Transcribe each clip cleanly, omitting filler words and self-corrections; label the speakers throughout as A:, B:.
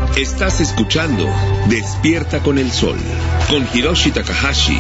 A: Estás escuchando Despierta con el Sol, con Hiroshi Takahashi.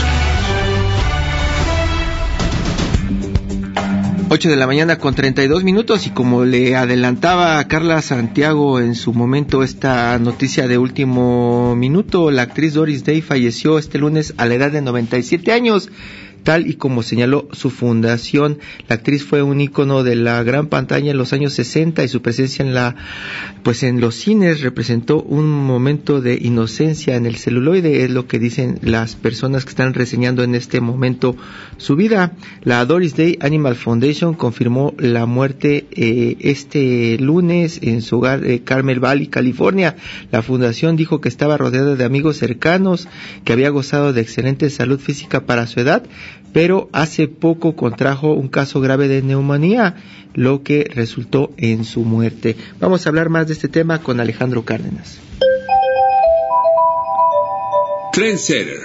B: 8 de la mañana con 32 minutos, y como le adelantaba a Carla Santiago en su momento esta noticia de último minuto, la actriz Doris Day falleció este lunes a la edad de 97 años. Tal y como señaló su fundación, la actriz fue un ícono de la gran pantalla en los años 60, y su presencia en los cines representó un momento de inocencia en el celuloide, es lo que dicen las personas que están reseñando en este momento su vida. La Doris Day Animal Foundation confirmó la muerte este lunes en su hogar de Carmel Valley, California. La fundación dijo que estaba rodeada de amigos cercanos, que había gozado de excelente salud física para su edad, pero hace poco contrajo un caso grave de neumonía, lo que resultó en su muerte. Vamos a hablar más de este tema con Alejandro Cárdenas.
A: Trendsetter.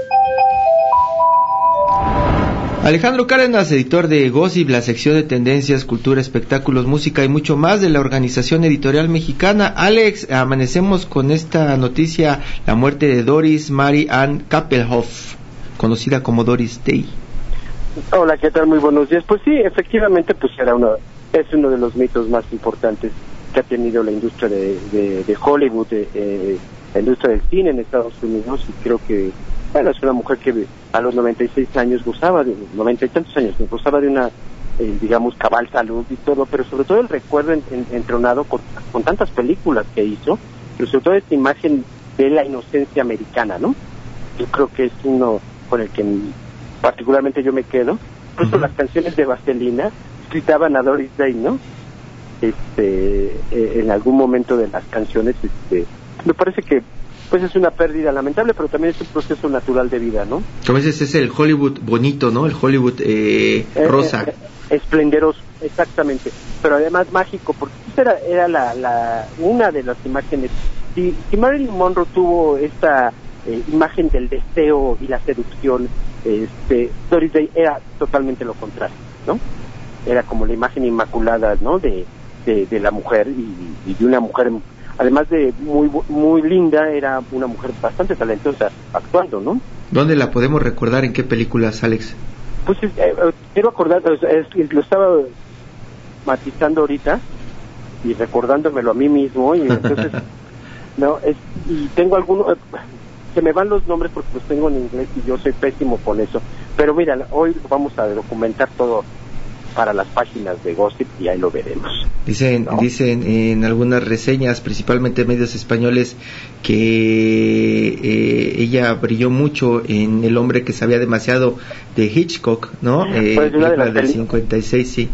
B: Alejandro Cárdenas, editor de Gossip, la sección de tendencias, cultura, espectáculos, música y mucho más de la Organización Editorial Mexicana. Alex, amanecemos con esta noticia, la muerte de Doris Mary Ann Kappelhoff, conocida como Doris Day.
C: Hola, ¿qué tal? Muy buenos días. Pues sí, efectivamente, pues es uno de los mitos más importantes que ha tenido la industria de Hollywood, la industria del cine en Estados Unidos, y creo que, bueno, es una mujer que a los 96 años gozaba de 90 y tantos años, gozaba de una, digamos, cabal salud y todo, pero sobre todo el recuerdo entronado con tantas películas que hizo, pero sobre todo esta imagen de la inocencia americana, ¿no? Yo creo que es uno con el que particularmente yo me quedo. Por eso las canciones de Vaselina gritaban a Doris Day, ¿no? En algún momento de las canciones, me parece que pues es una pérdida lamentable, pero también es un proceso natural de vida, ¿no?
B: Como dices, es el Hollywood bonito, ¿no? El Hollywood rosa.
C: Esplendoroso, exactamente, pero además mágico, porque era una de las imágenes. Si Marilyn Monroe tuvo esta imagen del deseo y la seducción, Doris Day era totalmente lo contrario, ¿no? Era como la imagen inmaculada, ¿no? De la mujer, y de una mujer, además de muy linda, era una mujer bastante talentosa actuando, ¿no?
B: ¿Dónde la podemos recordar? ¿En qué películas, Alex?
C: Pues quiero acordar, lo estaba matizando ahorita y recordándomelo a mí mismo, y entonces no, y tengo algunos, se me van los nombres porque los tengo en inglés y yo soy pésimo con eso, pero mira, hoy vamos a documentar todo para las páginas de Gossip y ahí lo veremos. Dicen
B: en algunas reseñas, principalmente medios españoles, que ella brilló mucho en El hombre que sabía demasiado de Hitchcock, ¿no?
C: Pues una de las
B: del 56, sí.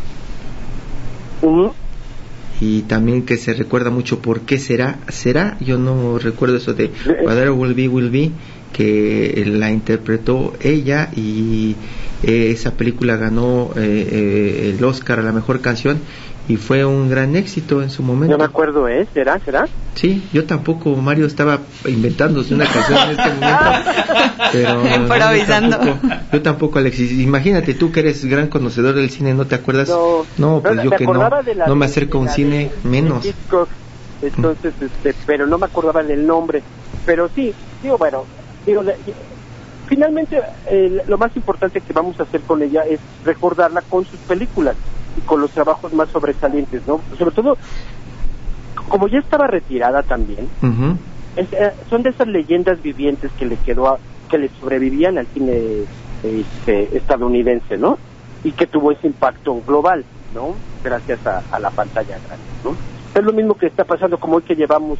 B: Y también que se recuerda mucho por qué será, yo no recuerdo eso de Whatever Will Be, que la interpretó ella, y esa película ganó el Oscar a la mejor canción y fue un gran éxito en su momento.
C: No me acuerdo, ¿será?
B: Sí, yo tampoco, Mario estaba inventándose una canción en este momento, pero
D: improvisando.
B: Yo tampoco, Alexis. Imagínate tú que eres gran conocedor del cine, ¿no te acuerdas? No, pues yo que no me acerco a un cine menos.
C: Entonces, pero no me acordaba del nombre, pero sí, bueno, finalmente lo más importante que vamos a hacer con ella es recordarla con sus películas y con los trabajos más sobresalientes, ¿no? Sobre todo, como ya estaba retirada también, son de esas leyendas vivientes que le sobrevivían al cine estadounidense, ¿no? Y que tuvo ese impacto global, ¿no? Gracias a la pantalla grande, ¿no? Es lo mismo que está pasando, como hoy que llevamos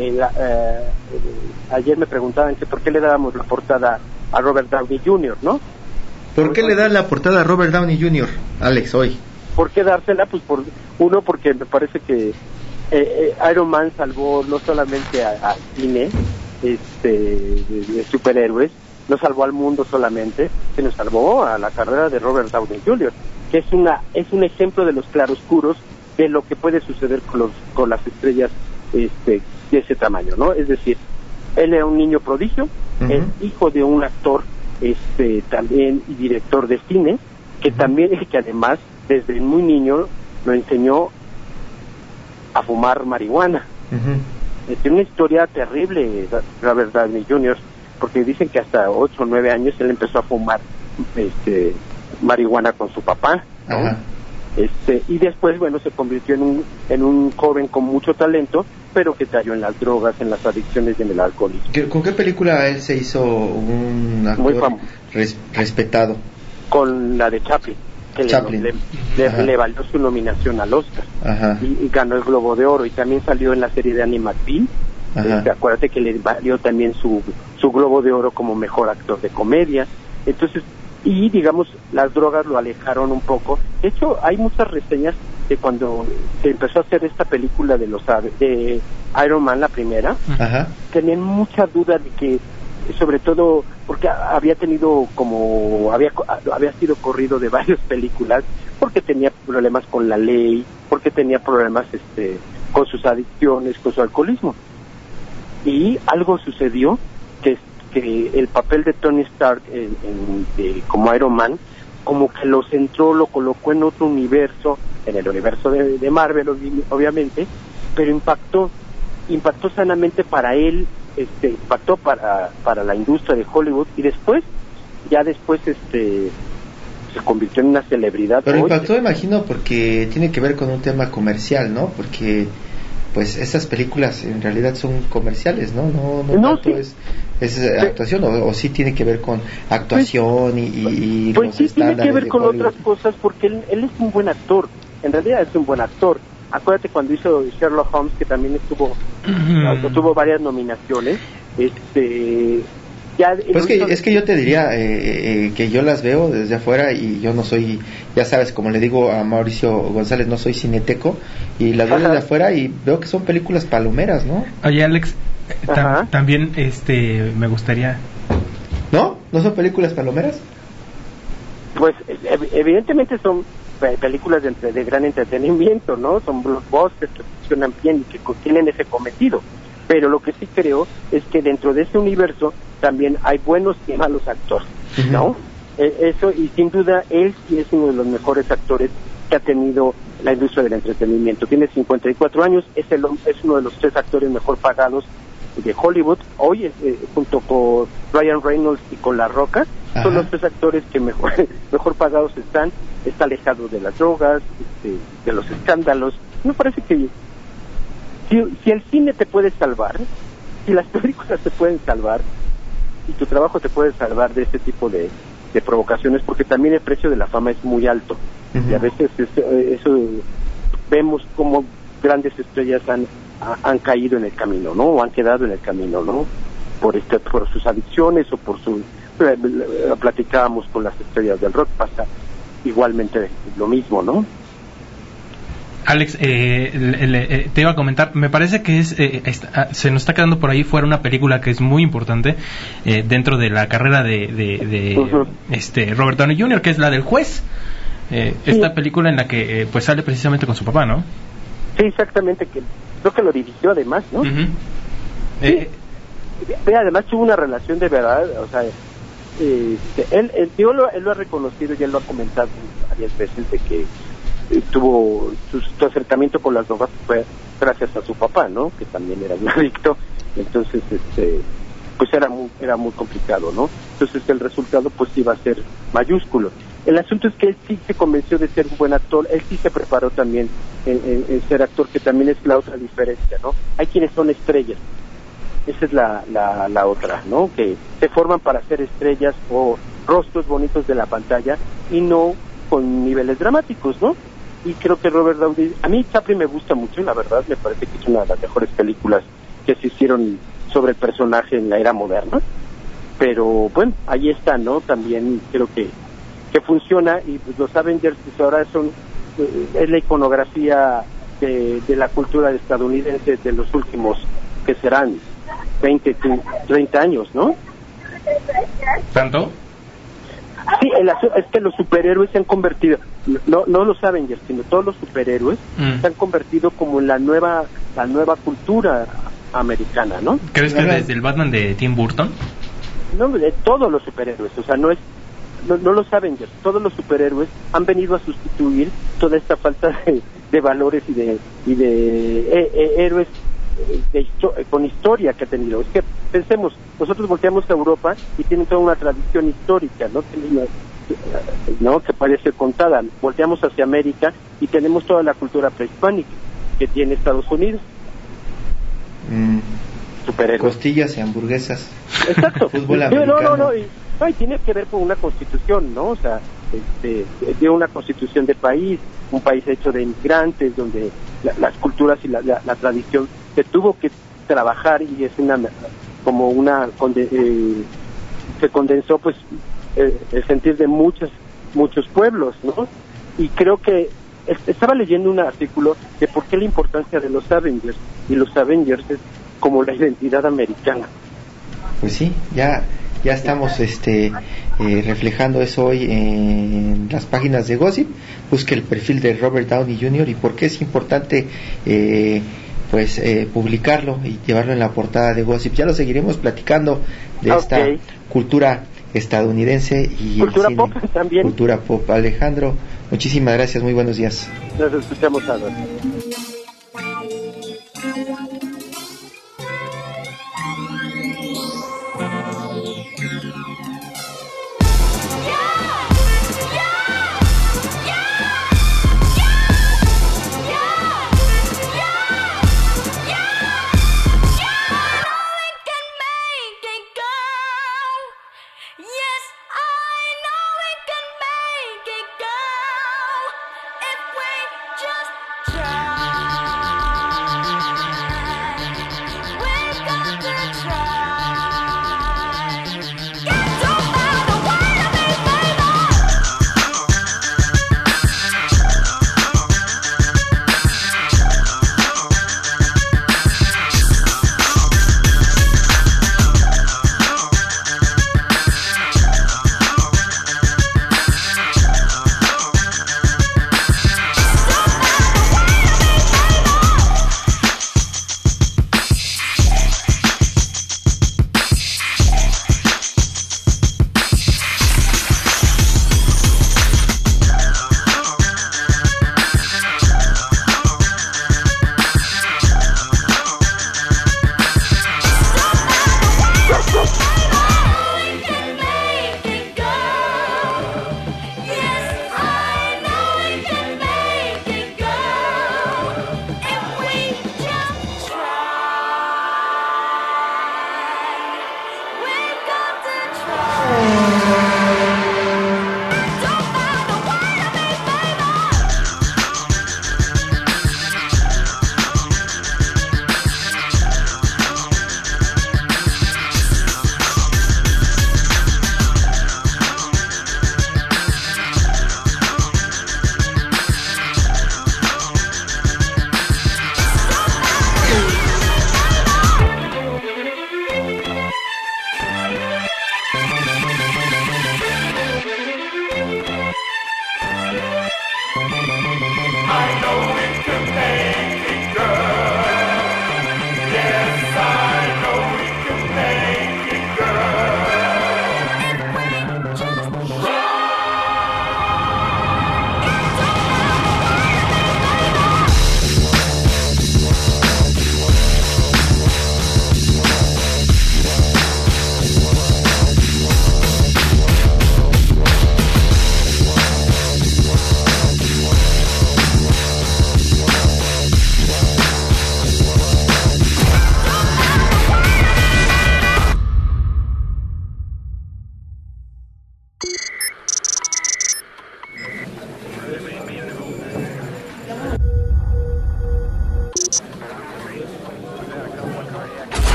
C: ayer me preguntaban que por qué le dábamos la portada a Robert Downey Jr., ¿no?
B: ¿Por qué le dan la portada a Robert Downey Jr., Alex, hoy?
C: ¿Por qué dársela? Pues porque me parece que Iron Man salvó no solamente al cine de superhéroes, no salvó al mundo solamente, sino salvó a la carrera de Robert Downey Jr., que es un ejemplo de los claroscuros de lo que puede suceder con las estrellas de ese tamaño, ¿no? Es decir, él era un niño prodigio, es hijo de un actor también y director de cine, que además desde muy niño lo enseñó a fumar marihuana, tiene una historia terrible, Robert Downey Jr., porque dicen que hasta 8 o 9 años él empezó a fumar marihuana con su papá, ¿no?
B: Ajá.
C: Y después, bueno, se convirtió en un joven con mucho talento, pero que cayó en las drogas, en las adicciones y en el alcoholismo.
B: ¿Con qué película él se hizo un actor respetado?
C: Con la de Chaplin, que le valió su nominación al Oscar.
B: Ajá.
C: Y ganó el Globo de Oro, y también salió en la serie de Annie McBeal. Acuérdate que le valió también su Globo de Oro como mejor actor de comedia. Entonces, y digamos, las drogas lo alejaron un poco. De hecho, hay muchas reseñas de cuando se empezó a hacer esta película de Iron Man, la primera. Ajá. Tenían mucha duda de que, sobre todo porque había tenido había sido corrido de varias películas, porque tenía problemas con la ley, porque tenía problemas con sus adicciones, con su alcoholismo. Y algo sucedió que el papel de Tony Stark como Iron Man, como que lo centró, lo colocó en otro universo, en el universo de Marvel, obviamente, pero impactó sanamente para él, impactó para la industria de Hollywood, y después se convirtió en una celebridad.
B: Pero impactó, imagino, porque tiene que ver con un tema comercial, ¿no? Porque pues estas películas en realidad son comerciales, ¿no? No tanto sí. es actuación, o sí tiene que ver con actuación y
C: pues
B: los
C: sí tiene que ver con
B: Hollywood.
C: otras cosas, porque él es un buen actor, en realidad es un buen actor. Acuérdate cuando hizo Sherlock Holmes, que también tuvo varias nominaciones.
B: Pues es que yo te diría que yo las veo desde afuera, y yo no soy, ya sabes, como le digo a Mauricio González, no soy cineteco, y las veo desde afuera y veo que son películas palomeras, ¿no?
D: Oye, Alex, también me gustaría...
B: ¿No son películas palomeras?
C: Pues evidentemente son películas de gran entretenimiento, ¿no? Son blockbusters que funcionan bien y que tienen ese cometido. Pero lo que sí creo es que dentro de ese universo también hay buenos y malos actores, ¿no? Eso, y sin duda él sí es uno de los mejores actores que ha tenido la industria del entretenimiento. Tiene 54 años, es uno de los 3 actores mejor pagados de Hollywood. Hoy, junto con Ryan Reynolds y con La Roca, son los 3 actores que mejor pagados están. Está alejado de las drogas, de los escándalos. Me parece que si el cine te puede salvar, si las películas te pueden salvar, y tu trabajo te puede salvar de este tipo de provocaciones, porque también el precio de la fama es muy alto, y a veces eso vemos como grandes estrellas han caído en el camino, ¿no? O han quedado en el camino, ¿no? Por sus adicciones, o por platicábamos con las estrellas del rock, pasa igualmente lo mismo, ¿no?
D: Alex, te iba a comentar, me parece que se nos está quedando por ahí fuera una película que es muy importante dentro de la carrera de Robert Downey Jr., que es la del juez. Esta película en la que pues sale precisamente con su papá, ¿no?
C: Sí, exactamente, que creo que lo dirigió además, ¿no? Sí. Además tuvo una relación de verdad, o sea, él lo ha reconocido y él lo ha comentado varias veces, de que tuvo su acercamiento con las drogas fue gracias a su papá, ¿no? Que también era un adicto. Entonces pues era muy complicado, ¿no? Entonces el resultado pues iba a ser mayúsculo. El asunto es que él sí se convenció de ser un buen actor, él sí se preparó también en ser actor, que también es la otra diferencia, ¿no? Hay quienes son estrellas, esa es la otra, ¿no? Que se forman para ser estrellas o rostros bonitos de la pantalla, y no con niveles dramáticos, ¿no? Y creo que Robert Downey, a mí Chaplin me gusta mucho, la verdad, me parece que es una de las mejores películas que se hicieron sobre el personaje en la era moderna, pero bueno, ahí está, ¿no? También creo que funciona, y pues los Avengers pues ahora es la iconografía de la cultura estadounidense de los últimos, que serán 20, 30 años, ¿no?
D: ¿Tanto?
C: Sí, es que los superhéroes se han convertido, no los Avengers, sino todos los superhéroes se han convertido como en la nueva cultura americana, ¿no?
D: ¿Crees que desde el Batman de Tim Burton?
C: No, de todos los superhéroes, o sea, no los Avengers, todos los superhéroes han venido a sustituir toda esta falta de valores y de héroes con historia que ha tenido. Es que pensemos, nosotros volteamos a Europa y tienen toda una tradición histórica, ¿no? Que parece contada. Volteamos hacia América y tenemos toda la cultura prehispánica que tiene Estados Unidos. Superhéroes.
B: Costillas y hamburguesas.
C: Exacto.
B: Fútbol americano.
C: Y tiene que ver con una constitución, ¿no? O sea, de una constitución de país, un país hecho de inmigrantes, donde las culturas y la tradición se tuvo que trabajar, y es se condensó pues el sentir de muchos pueblos, ¿no? Y creo que estaba leyendo un artículo de por qué la importancia de los Avengers, y los Avengers es como la identidad americana.
B: Pues sí, ya estamos reflejando eso hoy en las páginas de Gossip. Busque el perfil de Robert Downey Jr. y por qué es importante publicarlo y llevarlo en la portada de Gossip. Ya lo seguiremos platicando de esta cultura estadounidense y
C: cultura
B: el cine,
C: pop también.
B: Cultura pop. Alejandro, muchísimas gracias, muy buenos días.
C: Nos escuchamos ahora.